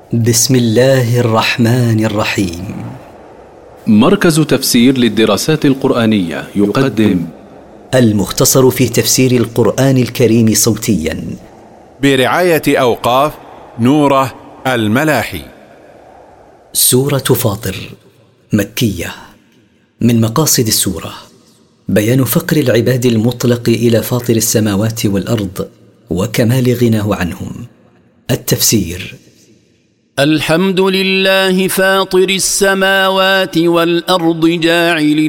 بسم الله الرحمن الرحيم. مركز تفسير للدراسات القرآنية يقدم المختصر في تفسير القرآن الكريم صوتيا برعاية أوقاف نوره الملاحي. سورة فاطر مكية. من مقاصد السورة بيان فقر العباد المطلق إلى فاطر السماوات والأرض وكمال غناه عنهم. التفسير: الحمد لله فاطر السماوات والأرض جاعل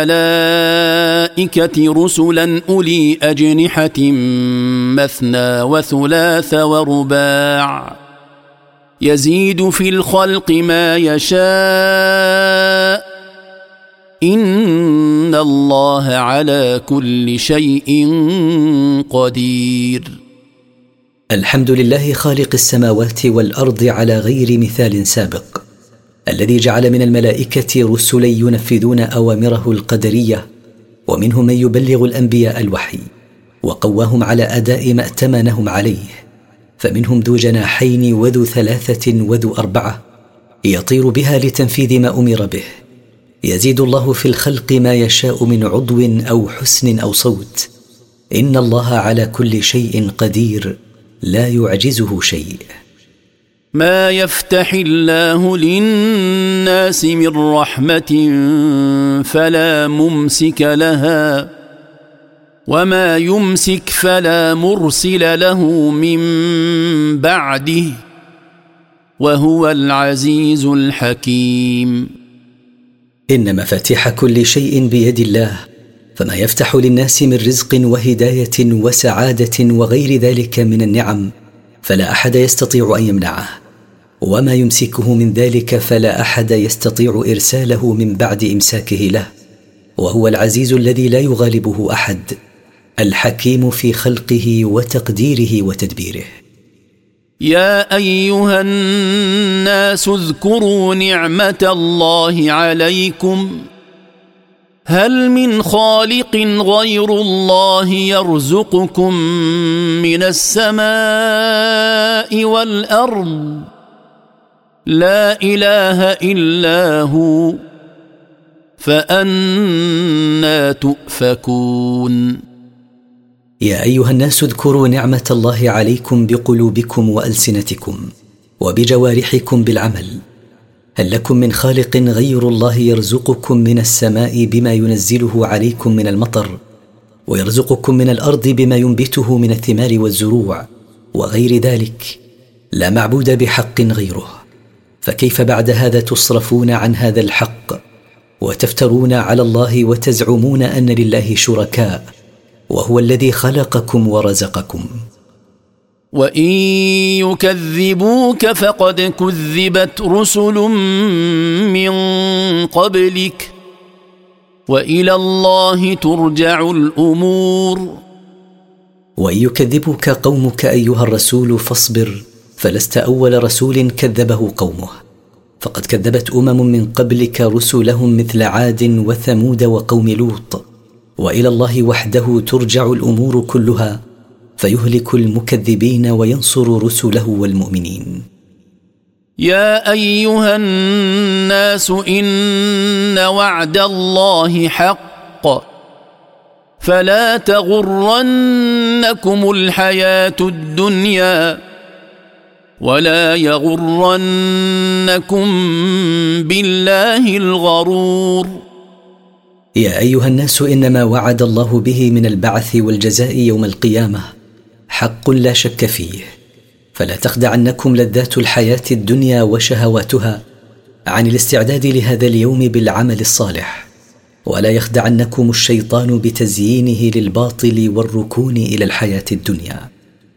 الملائكة رسلا أولي أجنحة مثنى وثلاث ورباع يزيد في الخلق ما يشاء إن الله على كل شيء قدير. الحمد لله خالق السماوات والأرض على غير مثال سابق، الذي جعل من الملائكة رسلا ينفذون أوامره القدرية، ومنهم من يبلغ الأنبياء الوحي، وقواهم على أداء ما ائتمنهم عليه، فمنهم ذو جناحين وذو ثلاثة وذو أربعة يطير بها لتنفيذ ما أمر به. يزيد الله في الخلق ما يشاء من عضو أو حسن أو صوت، إن الله على كل شيء قدير لا يعجزه شيء. ما يفتح الله للناس من رحمة فلا ممسك لها وما يمسك فلا مرسل له من بعده وهو العزيز الحكيم. إن مفاتيح كل شيء بيد الله، فما يفتح للناس من رزق وهداية وسعادة وغير ذلك من النعم فلا أحد يستطيع أن يمنعه، وما يمسكه من ذلك فلا أحد يستطيع إرساله من بعد إمساكه له، وهو العزيز الذي لا يغالبه أحد، الحكيم في خلقه وتقديره وتدبيره. يا أيها الناس اذكروا نعمة الله عليكم هل من خالق غير الله يرزقكم من السماء والأرض لا إله إلا هو فأنى تؤفكون. يا أيها الناس اذكروا نعمة الله عليكم بقلوبكم وألسنتكم وبجوارحكم بالعمل. هل لكم من خالق غير الله يرزقكم من السماء بما ينزله عليكم من المطر، ويرزقكم من الأرض بما ينبته من الثمار والزروع وغير ذلك؟ لا معبود بحق غيره، فكيف بعد هذا تصرفون عن هذا الحق وتفترون على الله وتزعمون أن لله شركاء وهو الذي خلقكم ورزقكم؟ وإن يكذبوك فقد كذبت رسل من قبلك وإلى الله ترجع الأمور. وإن يكذبك قومك أيها الرسول فاصبر، فلست أول رسول كذبه قومه، فقد كذبت من قبلك رسلهم مثل عاد وثمود وقوم لوط، وإلى الله وحده ترجع الأمور كلها، فيهلك المكذبين وينصر رسله والمؤمنين. يا أيها الناس إن وعد الله حق فلا تغرنكم الحياة الدنيا ولا يغرنكم بالله الغرور. يا أيها الناس إنما وعد الله به من البعث والجزاء يوم القيامة حق لا شك فيه، فلا تخدعنكم لذات الحياة الدنيا وشهواتها عن الاستعداد لهذا اليوم بالعمل الصالح، ولا يخدعنكم الشيطان بتزيينه للباطل والركون إلى الحياة الدنيا.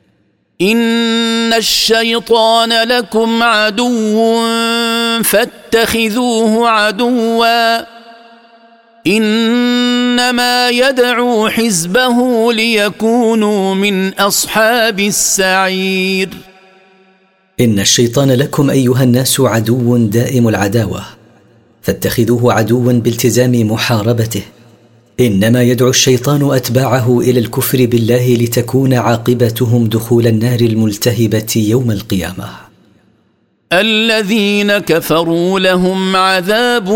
إن الشيطان لكم عدو فاتخذوه عدوا إنما يدعو حزبه ليكونوا من أصحاب السعير. إن الشيطان لكم أيها الناس عدو دائم العداوة، فاتخذوه عدوا بالتزام محاربته. إنما يدعو الشيطان أتباعه إلى الكفر بالله لتكون عاقبتهم دخول النار الملتهبة يوم القيامة. الذين كفروا لهم عذاب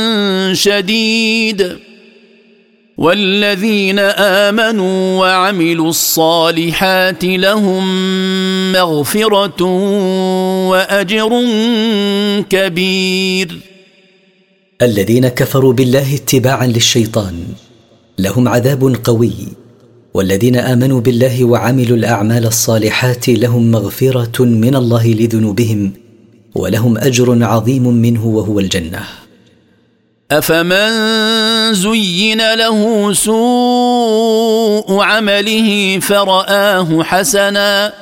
شديد والذين آمنوا وعملوا الصالحات لهم مغفرة وأجر كبير. الذين كفروا بالله اتباعا للشيطان لهم عذاب قوي، والذين آمنوا بالله وعملوا الأعمال الصالحات لهم مغفرة من الله لذنوبهم ولهم أجر عظيم منه وهو الجنة. أفمن زين له سوء عمله فرآه حسنا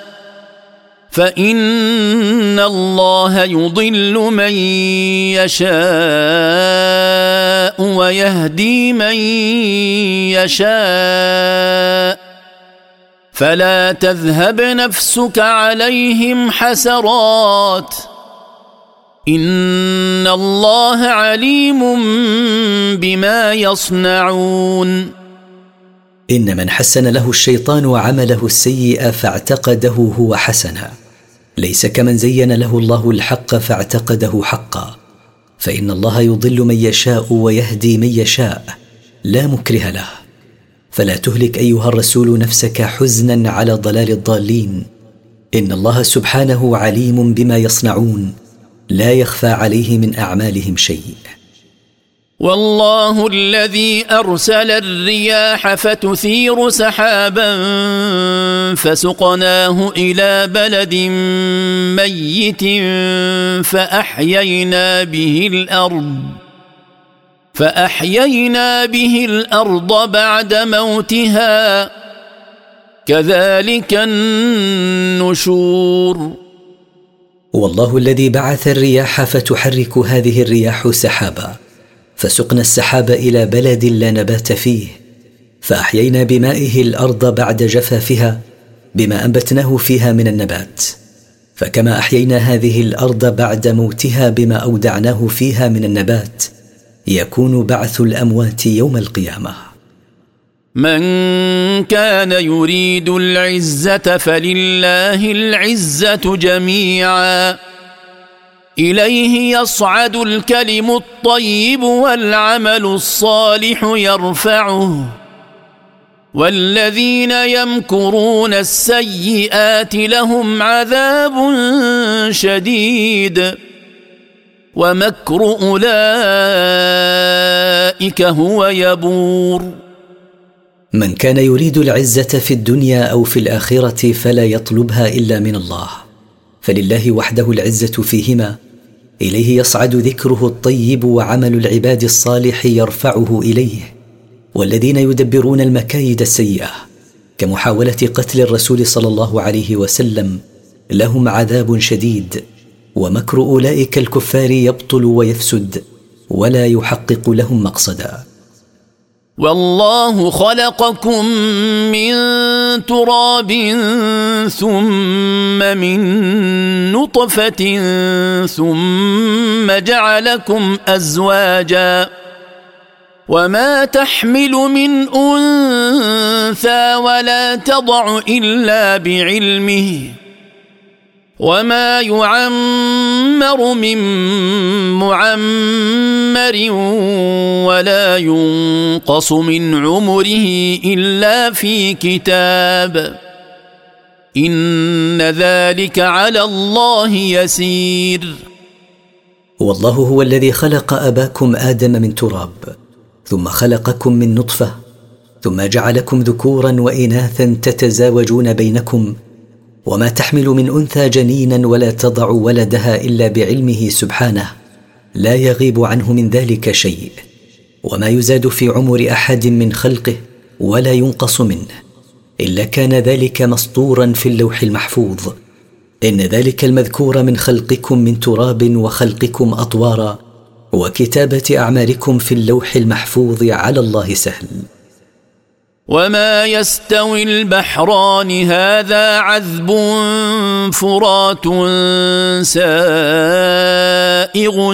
فإن الله يضل من يشاء ويهدي من يشاء فلا تذهب نفسك عليهم حسرات إن الله عليم بما يصنعون. إن من حسن له الشيطان عمله السيء فاعتقده هو حسنا ليس كمن زين له الله الحق فاعتقده حقا، فإن الله يضل من يشاء ويهدي من يشاء لا مكره له. فلا تهلك أيها الرسول نفسك حزنا على ضلال الضالين، إن الله سبحانه عليم بما يصنعون لا يخفى عليه من أعمالهم شيء. والله الذي أرسل الرياح فتثير سحابا فسقناه إلى بلد ميت فأحيينا به الأرض بعد موتها كذلك النشور. والله الذي بعث الرياح فتحرك هذه الرياح سحابا فسقنا السحاب إلى بلد لا نبات فيه فأحيينا بمائه الأرض بعد جفافها بما أنبتناه فيها من النبات، فكما أحيينا هذه الأرض بعد موتها بما أودعناه فيها من النبات يكون بعث الأموات يوم القيامة. من كان يريد العزة فلله العزة جميعا إليه يصعد الكلم الطيب والعمل الصالح يرفعه والذين يمكرون السيئات لهم عذاب شديد ومكر أولئك هو يبور. من كان يريد العزة في الدنيا أو في الآخرة فلا يطلبها إلا من الله، فلله وحده العزة فيهما، إليه يصعد ذكره الطيب وعمل العباد الصالح يرفعه إليه، والذين يدبرون المكايد السيئة كمحاولة قتل الرسول صلى الله عليه وسلم لهم عذاب شديد، ومكر أولئك الكفار يبطل ويفسد ولا يحقق لهم مقصدا. والله خلقكم من تراب ثم من نطفة ثم جعلكم أزواجا وما تحمل من أنثى ولا تضع إلا بعلمه وما يعمر من معمر ولا ينقص من عمره إلا في كتاب إن ذلك على الله يسير. والله هو الذي خلق أباكم آدم من تراب ثم خلقكم من نطفة ثم جعلكم ذكورا وإناثا تتزاوجون بينكم، وما تحمل من أنثى جنينا ولا تضع ولدها إلا بعلمه سبحانه لا يغيب عنه من ذلك شيء، وما يزاد في عمر أحد من خلقه ولا ينقص منه إلا كان ذلك مسطورا في اللوح المحفوظ. إن ذلك المذكور من خلقكم من تراب وخلقكم أطوارا وكتابة أعمالكم في اللوح المحفوظ على الله سهل. وما يستوي البحران هذا عذب فرات سائغ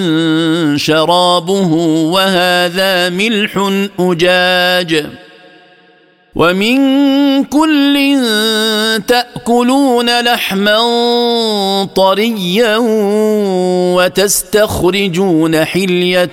شرابه وهذا ملح أجاج ومن كل تأكلون لحما طريا وتستخرجون حلية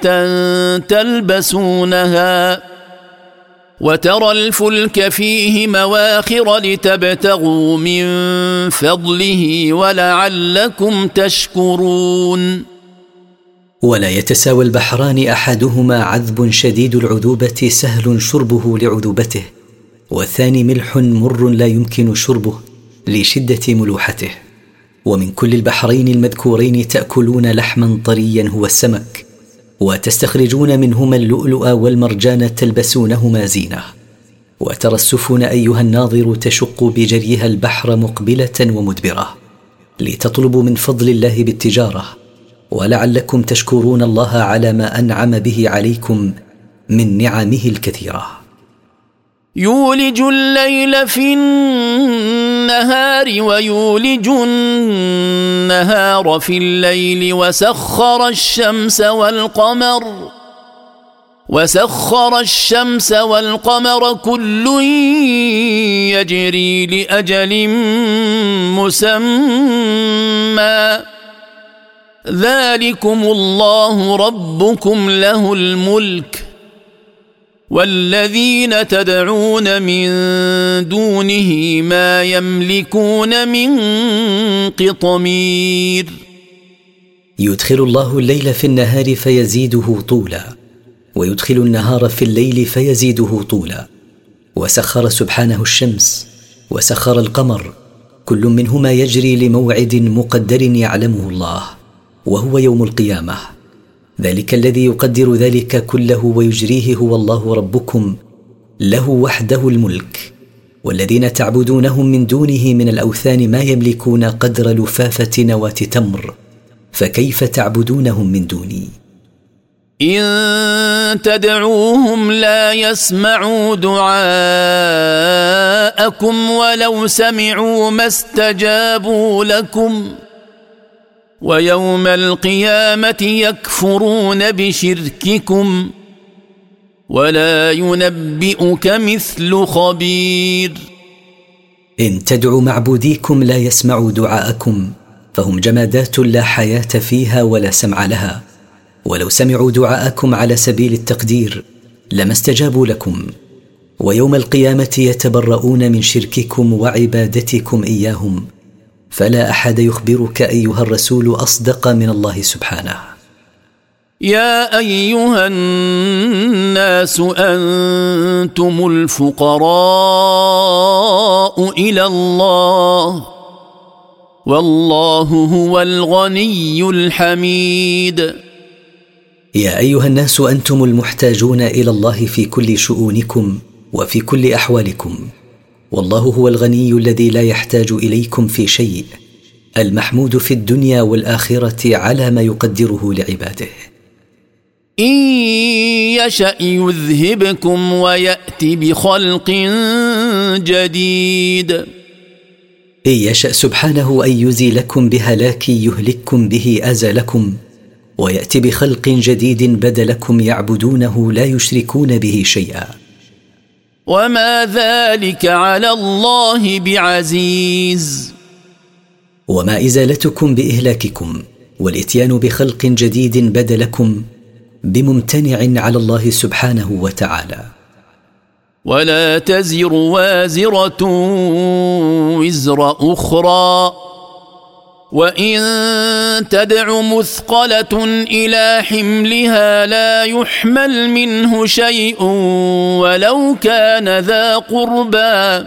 تلبسونها وترى الفلك فيه مواخر لتبتغوا من فضله ولعلكم تشكرون. ولا يتساوى البحران أحدهما عذب شديد العذوبة سهل شربه لعذوبته، والثاني ملح مر لا يمكن شربه لشدة ملوحته. ومن كل البحرين المذكورين تأكلون لحما طريا هو السمك، وتستخرجون منهما اللؤلؤ والمرجان تلبسونهما زينة. وترى السفن أيها الناظر تشق بجريها البحر مقبلة ومدبرة لتطلبوا من فضل الله بالتجارة، ولعلكم تشكرون الله على ما أنعم به عليكم من نعمه الكثيرة. يولج الليل في النهار ويولج النهار في الليل وسخر الشمس والقمر كل يجري لأجل مسمى ذلكم الله ربكم له الملك والذين تدعون من دونه ما يملكون من قطمير. يدخل الله الليل في النهار فيزيده طولا، ويدخل النهار في الليل فيزيده طولا. وسخر سبحانه الشمس وسخر القمر، كل منهما يجري لموعد مقدر يعلمه الله، وهو يوم القيامة. ذلك الذي يقدر ذلك كله ويجريه هو الله ربكم، له وحده الملك. والذين تعبدونهم من دونه من الأوثان ما يملكون قدر لفافة نواة تمر، فكيف تعبدونهم من دوني؟ إن تدعوهم لا يسمعوا دعاءكم ولو سمعوا ما استجابوا لكم ويوم القيامة يكفرون بشرككم ولا ينبئك مثل خبير. إن تدعوا معبوديكم لا يسمعوا دعاءكم، فهم جمادات لا حياة فيها ولا سمع لها، ولو سمعوا دعاءكم على سبيل التقدير لما استجابوا لكم. ويوم القيامة يتبرؤون من شرككم وعبادتكم إياهم، فلا أحد يخبرك أيها الرسول أصدق من الله سبحانه. يا أيها الناس أنتم الفقراء إلى الله والله هو الغني الحميد. يا أيها الناس أنتم المحتاجون إلى الله في كل شؤونكم وفي كل أحوالكم، والله هو الغني الذي لا يحتاج إليكم في شيء، المحمود في الدنيا والآخرة على ما يقدره لعباده. إن يشأ يذهبكم ويأتي بخلق جديد. إن يشأ سبحانه أن يزيلكم بهلاك يهلككم به أزلكم، ويأتي بخلق جديد بدلكم يعبدونه لا يشركون به شيئا. وما ذلك على الله بعزيز. وما إزالتكم بإهلاككم والإتيان بخلق جديد بدلكم بممتنع على الله سبحانه وتعالى. ولا تزر وازرة وزر أخرى، وإن تدع مثقلة إلى حملها لا يحمل منه شيء ولو كان ذا قربى،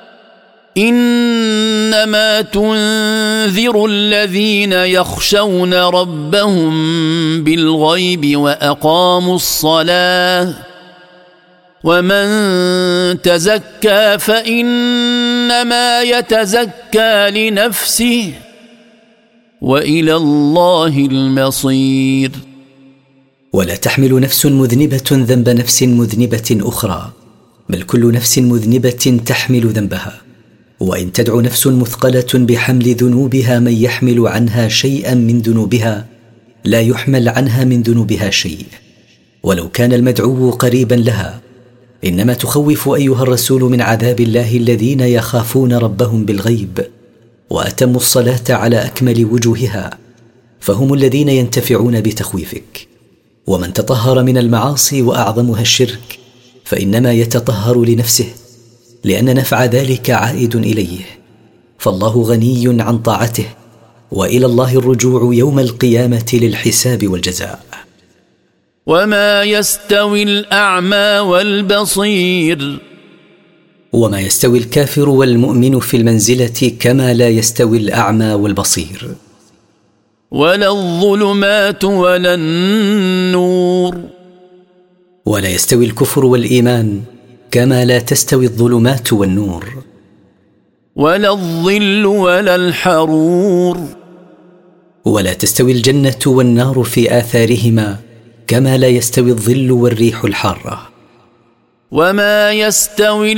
إنما تنذر الذين يخشون ربهم بالغيب وأقاموا الصلاة، ومن تزكى فإنما يتزكى لنفسه وإلى الله المصير. ولا تحمل نفس مذنبة ذنب نفس مذنبة أخرى، بل كل نفس مذنبة تحمل ذنبها. وإن تدع نفس مثقلة بحمل ذنوبها من يحمل عنها شيئا من ذنوبها لا يحمل عنها من ذنوبها شيء، ولو كان المدعو قريبا لها، إنما تخوف أيها الرسول من عذاب الله الذين يخافون ربهم بالغيب وأتموا الصلاة على أكمل وجوهها، فهم الذين ينتفعون بتخويفك. ومن تطهر من المعاصي وأعظمها الشرك فإنما يتطهر لنفسه، لأن نفع ذلك عائد إليه، فالله غني عن طاعته، وإلى الله الرجوع يوم القيامة للحساب والجزاء. وما يستوي الأعمى والبصير، وما يستوي الكافر والمؤمن في المنزلة كما لا يستوي الأعمى والبصير. ولا الظلمات ولا النور، ولا يستوي الكفر والإيمان كما لا تستوي الظلمات والنور. ولا الظل ولا الحرور، ولا تستوي الجنة والنار في آثارهما كما لا يستوي الظل والريح الحارة. وما يستوي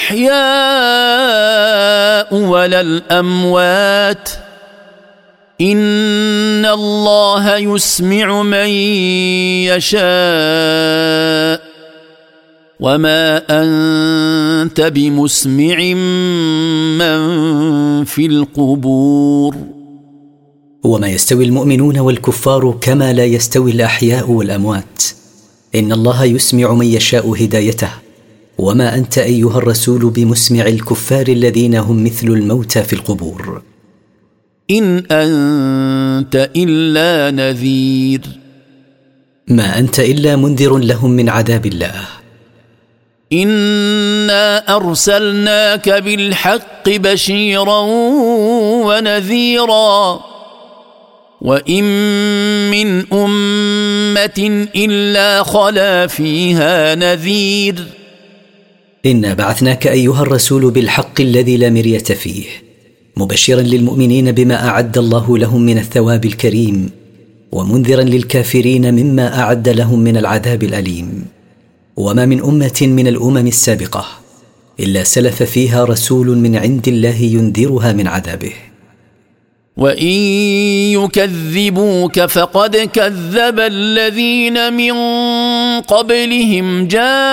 الأحياء ولا الأموات، إن الله يسمع من يشاء، وما أنت بمسمع من في القبور. وما يستوي المؤمنون والكفار كما لا يستوي الأحياء والأموات، إن الله يسمع من يشاء هدايته، وما أنت أيها الرسول بمسمع الكفار الذين هم مثل الموتى في القبور. إن أنت إلا نذير، ما أنت إلا منذر لهم من عذاب الله. إنا أرسلناك بالحق بشيرا ونذيرا، وإن من أمة إلا خلا فيها نذير. إنا بعثناك أيها الرسول بالحق الذي لا مرية فيه، مبشرا للمؤمنين بما أعد الله لهم من الثواب الكريم، ومنذرا للكافرين مما أعد لهم من العذاب الأليم. وما من أمة من الأمم السابقة إلا سلف فيها رسول من عند الله ينذرها من عذابه. وإن يكذبوك فقد كذب الذين من قبلهم،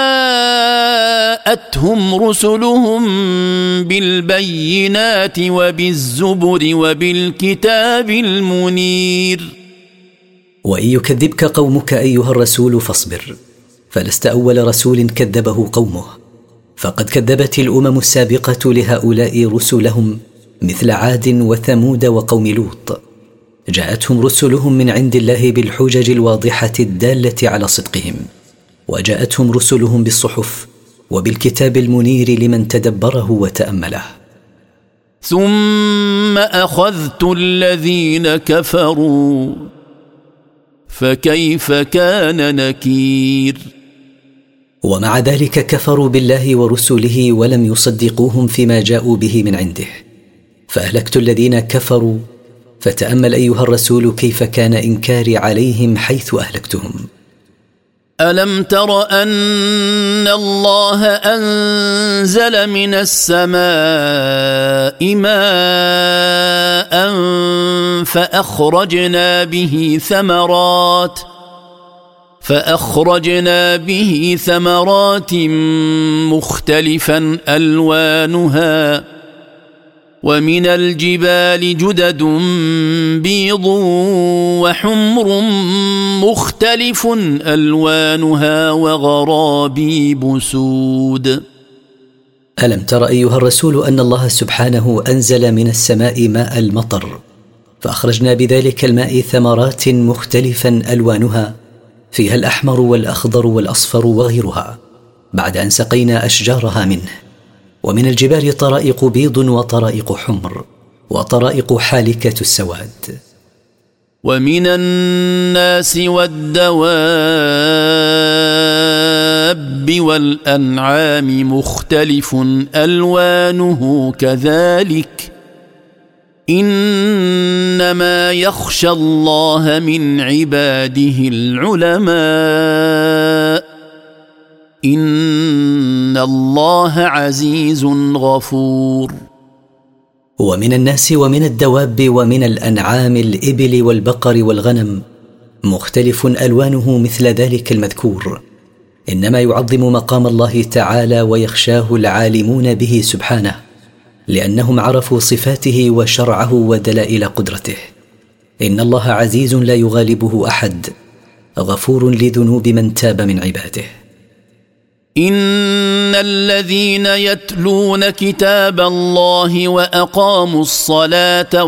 جاءتهم رسلهم بالبينات وبالزبر وبالكتاب المنير. وإن يكذبك قومك أيها الرسول فاصبر، فلست أول رسول كذبه قومه، فقد كذبت الأمم السابقة لهؤلاء رسلهم مثل عاد وثمود وقوم لوط، جاءتهم رسلهم من عند الله بالحجج الواضحة الدالة على صدقهم، وجاءتهم رسلهم بالصحف وبالكتاب المنير لمن تدبره وتأمله. ثم أخذت الذين كفروا فكيف كان نكير. ومع ذلك كفروا بالله ورسله ولم يصدقوهم فيما جاءوا به من عنده، فأهلكت الذين كفروا، فتأمل أيها الرسول كيف كان إنكاري عليهم حيث أهلكتهم. ألم تر أن الله أنزل من السماء ماء فأخرجنا به ثمرات مختلفا ألوانها، ومن الجبال جدد بيض وحمر مختلف ألوانها وغرابيب سود. ألم تر أيها الرسول أن الله سبحانه أنزل من السماء ماء المطر، فأخرجنا بذلك الماء ثمرات مختلفا ألوانها، فيها الأحمر والأخضر والأصفر وغيرها، بعد أن سقينا أشجارها منه. ومن الجبال طرائق بيض وطرائق حمر وطرائق حالكة السواد. ومن الناس والدواب والأنعام مختلف ألوانه كذلك، إنما يخشى الله من عباده العلماء، إن الله عزيز غفور. ومن الناس ومن الدواب ومن الأنعام الإبل والبقر والغنم مختلف ألوانه مثل ذلك المذكور، إنما يعظم مقام الله تعالى ويخشاه العالمون به سبحانه، لأنهم عرفوا صفاته وشرعه ودلائل قدرته. إن الله عزيز لا يغالبه أحد، غفور لذنوب من تاب من عباده. إن الذين يتلون كتاب الله وأقاموا الصلاة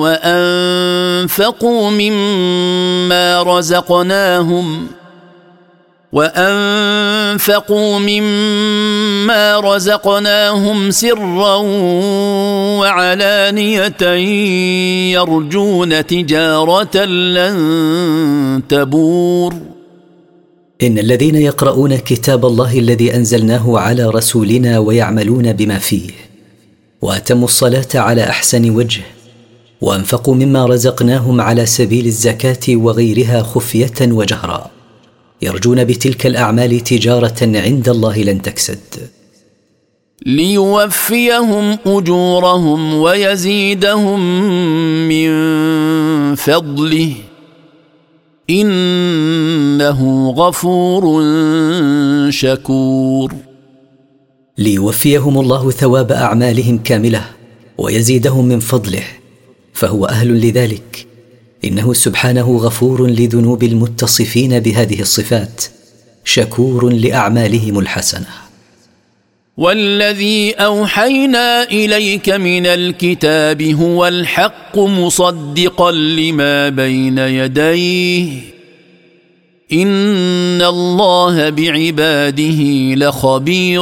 وأنفقوا مما رزقناهم سرا وعلانية يرجون تجارة لن تبور. إن الذين يقرؤون كتاب الله الذي أنزلناه على رسولنا ويعملون بما فيه، وأتموا الصلاة على أحسن وجه، وأنفقوا مما رزقناهم على سبيل الزكاة وغيرها خفية وجهرا، يرجون بتلك الأعمال تجارة عند الله لن تكسد، ليوفيهم أجورهم ويزيدهم من فضله إنه غفور شكور. ليوفيهم الله ثواب أعمالهم كاملة ويزيدهم من فضله، فهو أهل لذلك. إنه سبحانه غفور لذنوب المتصفين بهذه الصفات، شكور لأعمالهم الحسنة. والذي أوحينا إليك من الكتاب هو الحق مصدقا لما بين يديه إن الله بعباده لخبير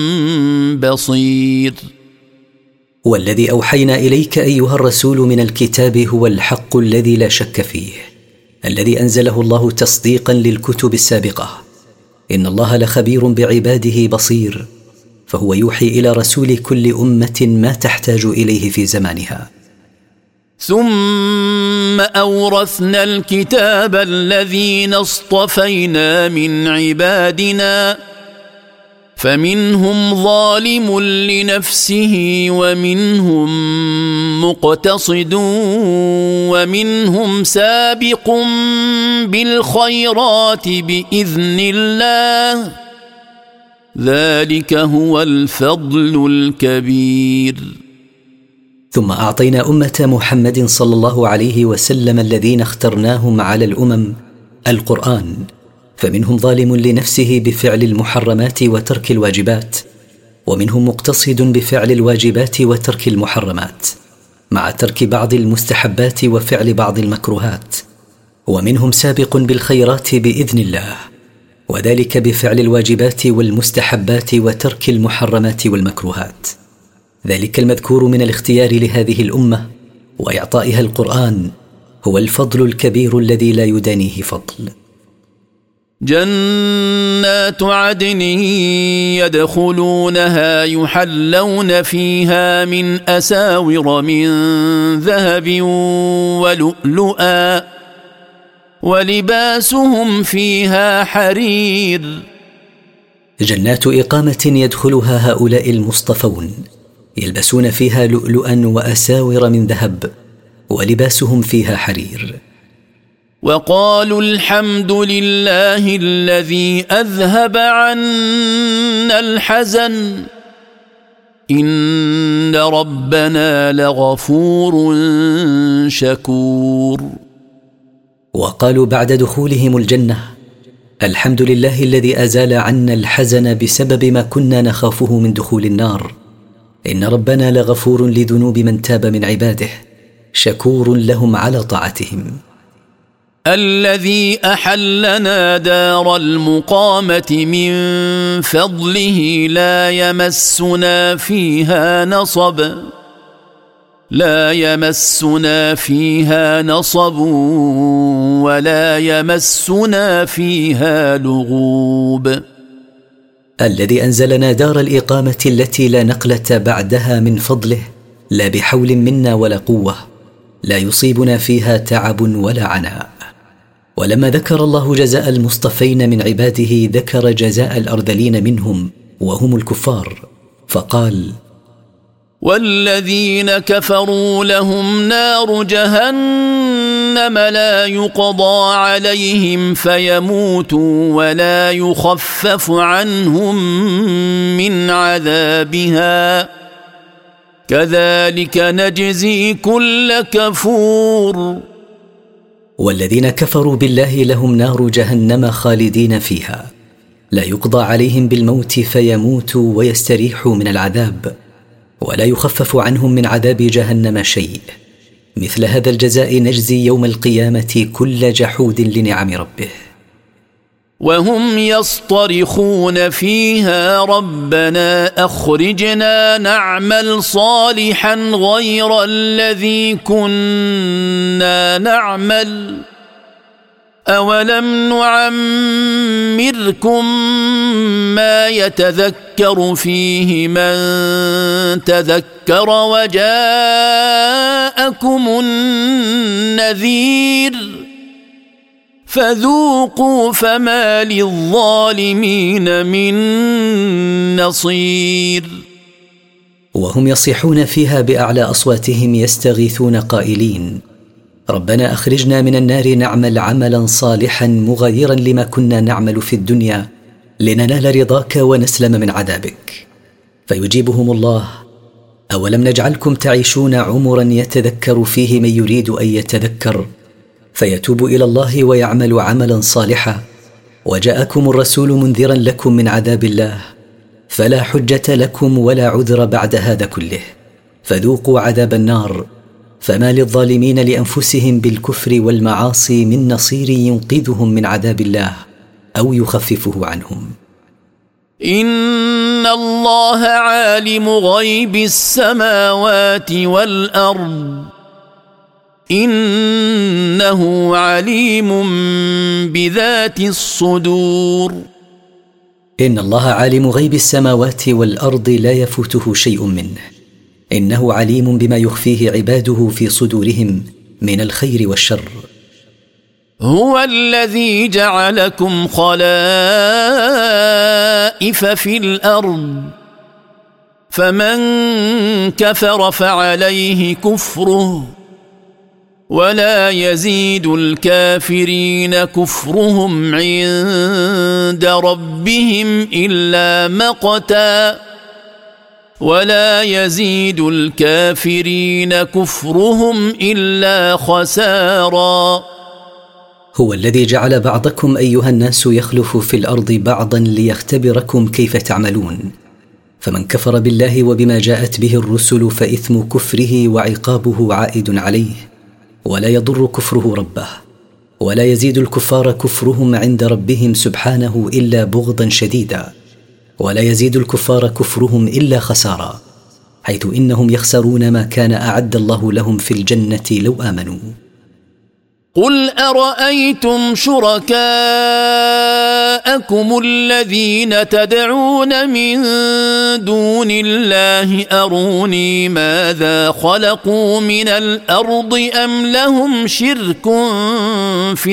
بصير. والذي أوحينا إليك أيها الرسول من الكتاب هو الحق الذي لا شك فيه، الذي أنزله الله تصديقا للكتب السابقة. إن الله لخبير بعباده بصير، فهو يوحي إلى رسول كل أمة ما تحتاج إليه في زمانها. ثم أورثنا الكتاب الذين اصطفينا من عبادنا فمنهم ظالم لنفسه ومنهم مقتصد ومنهم سابق بالخيرات بإذن الله ذلك هو الفضل الكبير. ثم أعطينا أمة محمد صلى الله عليه وسلم الذين اخترناهم على الأمم القرآن، فمنهم ظالم لنفسه بفعل المحرمات وترك الواجبات، ومنهم مقتصد بفعل الواجبات وترك المحرمات مع ترك بعض المستحبات وفعل بعض المكروهات، ومنهم سابق بالخيرات بإذن الله، وذلك بفعل الواجبات والمستحبات وترك المحرمات والمكروهات. ذلك المذكور من الاختيار لهذه الأمة وإعطائها القرآن هو الفضل الكبير الذي لا يدانيه فضل. جنات عدن يدخلونها يحلون فيها من أساور من ذهب ولؤلؤا ولباسهم فيها حرير. جنات إقامة يدخلها هؤلاء المصطفون، يلبسون فيها لؤلؤا وأساور من ذهب، ولباسهم فيها حرير. وقالوا الحمد لله الذي أذهب عنا الحزن إن ربنا لغفور شكور. وقالوا بعد دخولهم الجنة الحمد لله الذي أزال عنا الحزن بسبب ما كنا نخافه من دخول النار، إن ربنا لغفور لذنوب من تاب من عباده، شكور لهم على طاعتهم. الذي أحلنا دار المقامة من فضله لا يمسنا فيها نصب ولا يمسنا فيها لغوب. الذي أنزلنا دار الإقامة التي لا نقلة بعدها من فضله، لا بحول منا ولا قوة، لا يصيبنا فيها تعب ولا عناء. ولما ذكر الله جزاء المصطفين من عباده ذكر جزاء الأرذلين منهم وهم الكفار، فقال: والذين كفروا لهم نار جهنم لا يقضى عليهم فيموتوا ولا يخفف عنهم من عذابها كذلك نجزي كل كفور. والذين كفروا بالله لهم نار جهنم خالدين فيها لا يقضى عليهم بالموت فيموتوا ويستريحوا من العذاب ولا يخفف عنهم من عذاب جهنم شيء. مثل هذا الجزاء نجزي يوم القيامة كل جحود لنعم ربه. وهم يصطرخون فيها ربنا أخرجنا نعمل صالحا غير الذي كنا نعمل أولم نعمركم ما يتذكر فيه من تذكر وجاءكم النذير فذوقوا فما للظالمين من نصير. وهم يصيحون فيها بأعلى أصواتهم يستغيثون قائلين ربنا أخرجنا من النار نعمل عملا صالحا مغايرا لما كنا نعمل في الدنيا لننال رضاك ونسلم من عذابك. فيجيبهم الله أولم نجعلكم تعيشون عمرا يتذكر فيه من يريد أن يتذكر فيتوب إلى الله ويعمل عملا صالحا وجاءكم الرسول منذرا لكم من عذاب الله فلا حجة لكم ولا عذر بعد هذا كله فذوقوا عذاب النار فما للظالمين لأنفسهم بالكفر والمعاصي من نصير ينقذهم من عذاب الله أو يخففه عنهم. إن الله عالم غيب السماوات والأرض إنه عليم بذات الصدور. إن الله عالم غيب السماوات والأرض لا يفوته شيء منه إنه عليم بما يخفيه عباده في صدورهم من الخير والشر. هو الذي جعلكم خلائف في الأرض فمن كفر فعليه كفره ولا يزيد الكافرين كفرهم عند ربهم إلا مقتا ولا يزيد الكافرين كفرهم إلا خسارا. هو الذي جعل بعضكم أيها الناس يخلف في الأرض بعضا ليختبركم كيف تعملون فمن كفر بالله وبما جاءت به الرسل فإثم كفره وعقابه عائد عليه ولا يضر كفره ربه ولا يزيد الكفار كفرهم عند ربهم سبحانه إلا بغضا شديدا ولا يزيد الكفار كفرهم إلا خسارا حيث إنهم يخسرون ما كان أعد الله لهم في الجنة لو آمنوا. قل أرأيتم شركاءكم الذين تدعون من دون الله أروني ماذا خلقوا من الأرض أم لهم شرك في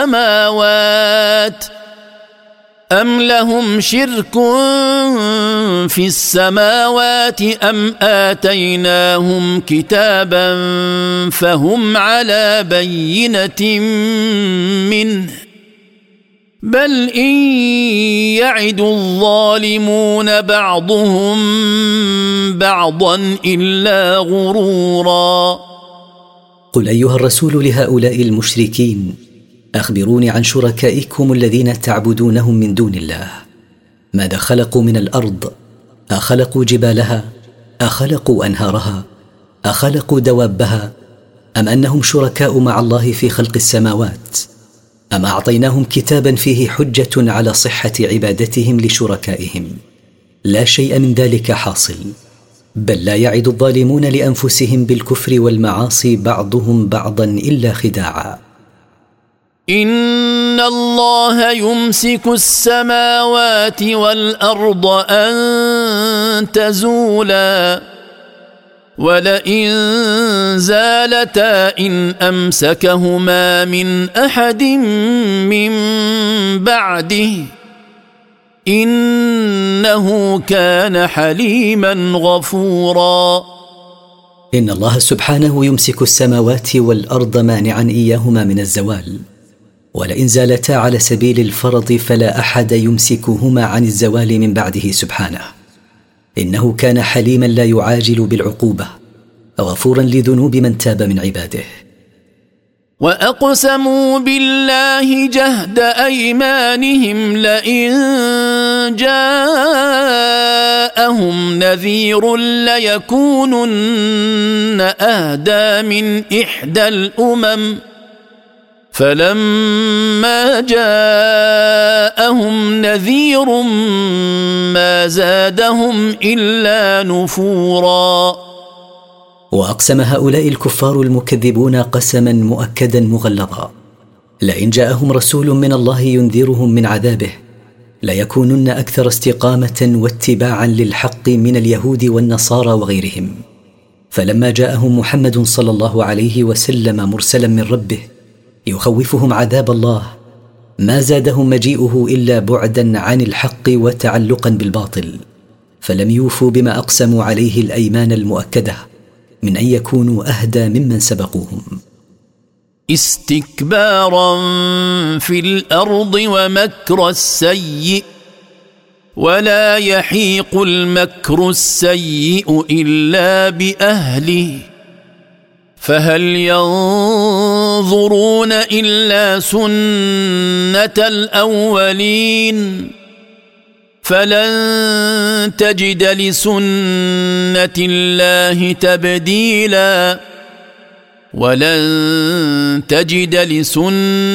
السماوات أم آتيناهم كتابا فهم على بينة منه بل إن يعد الظالمون بعضهم بعضا إلا غرورا. قل أيها الرسول لهؤلاء المشركين أخبروني عن شركائكم الذين تعبدونهم من دون الله ماذا خلقوا من الأرض أخلقوا جبالها أخلقوا أنهارها أخلقوا دوابها أم أنهم شركاء مع الله في خلق السماوات أم أعطيناهم كتابا فيه حجة على صحة عبادتهم لشركائهم لا شيء من ذلك حاصل بل لا يعد الظالمون لأنفسهم بالكفر والمعاصي بعضهم بعضا إلا خداعا. إن الله يمسك السماوات والأرض أن تزولا ولئن زالتا إن أمسكهما من أحد من بعده إنه كان حليما غفورا. إن الله سبحانه يمسك السماوات والأرض مانعا إياهما من الزوال، ولئن زالتا على سبيل الفرض فلا أحد يمسكهما عن الزوال من بعده سبحانه، إنه كان حليما لا يعاجل بالعقوبة، غفورا لذنوب من تاب من عباده. وأقسموا بالله جهد أيمانهم لئن جاءهم نذير ليكونن أهدى من إحدى الأمم، فلما جاءهم نذير ما زادهم إلا نفورا. وأقسم هؤلاء الكفار المكذبون قسما مؤكدا مغلظا: لئن جاءهم رسول من الله ينذرهم من عذابه ليكونن أكثر استقامة واتباعا للحق من اليهود والنصارى وغيرهم. فلما جاءهم محمد صلى الله عليه وسلم مرسلا من ربه يخوفهم عذاب الله ما زادهم مجيئه إلا بعدا عن الحق وتعلقا بالباطل، فلم يوفوا بما أقسموا عليه الأيمان المؤكدة من أن يكونوا أهدى ممن سبقوهم. استكبارا في الأرض ومكر السيء، ولا يحيق المكر السيء إلا بأهله، فهل ينظرون إلا سنة الأولين، فلن تجد لسنة الله تبديلا، ولن تجد لسنة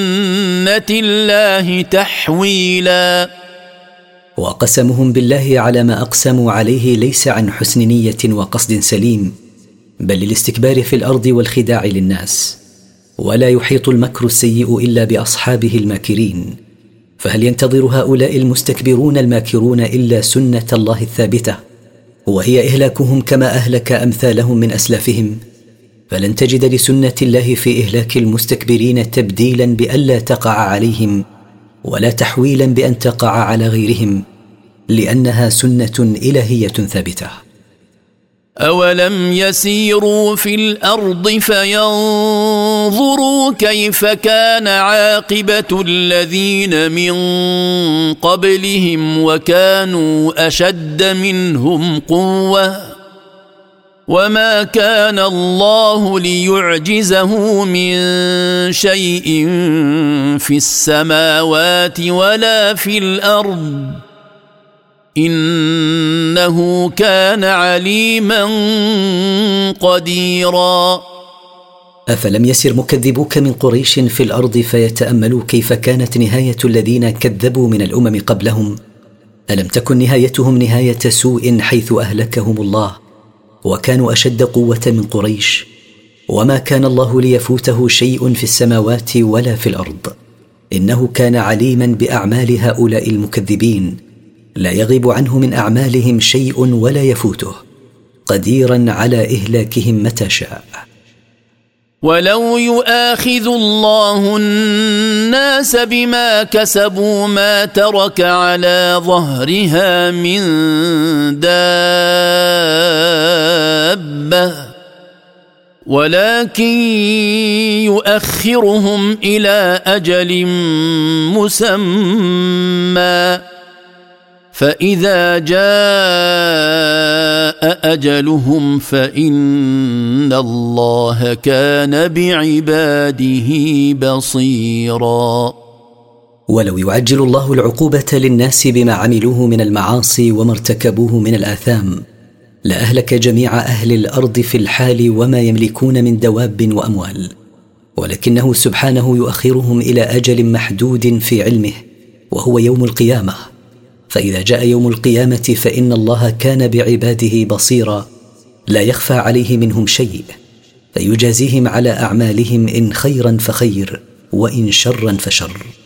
الله تحويلا. وقسمهم بالله على ما أقسموا عليه ليس عن حسن نية وقصد سليم، بل للاستكبار في الأرض والخداع للناس، ولا يحيط المكر السيء إلا بأصحابه الماكرين، فهل ينتظر هؤلاء المستكبرون الماكرون إلا سنة الله الثابتة، وهي إهلاكهم كما أهلك أمثالهم من أسلافهم؟ فلن تجد لسنة الله في إهلاك المستكبرين تبديلا بألا تقع عليهم، ولا تحويلا بأن تقع على غيرهم، لأنها سنة إلهية ثابتة. أولم يسيروا في الأرض فينظروا كيف كان عاقبة الذين من قبلهم وكانوا أشد منهم قوة، وما كان الله ليعجزه من شيء في السماوات ولا في الأرض، إنه كان عليما قديرا. أفلم يسر مكذبوك من قريش في الأرض فيتأملوا كيف كانت نهاية الذين كذبوا من الأمم قبلهم؟ ألم تكن نهايتهم نهاية سوء حيث أهلكهم الله وكانوا أشد قوة من قريش؟ وما كان الله ليفوته شيء في السماوات ولا في الأرض، إنه كان عليما بأعمال هؤلاء المكذبين، لا يغيب عنه من أعمالهم شيء ولا يفوته، قديرا على إهلاكهم متى شاء. ولو يؤاخذ الله الناس بما كسبوا ما ترك على ظهرها من دابة، ولكن يؤخرهم إلى أجل مسمى، فإذا جاء أجلهم فإن الله كان بعباده بصيرا. ولو يعجل الله العقوبة للناس بما عملوه من المعاصي وما ارتكبوه من الآثام لأهلك جميع أهل الأرض في الحال وما يملكون من دواب وأموال، ولكنه سبحانه يؤخرهم إلى أجل محدود في علمه وهو يوم القيامة، فإذا جاء يوم القيامة فإن الله كان بعباده بصيرا، لا يخفى عليه منهم شيء، فيجازيهم على أعمالهم إن خيرا فخير وإن شرا فشر.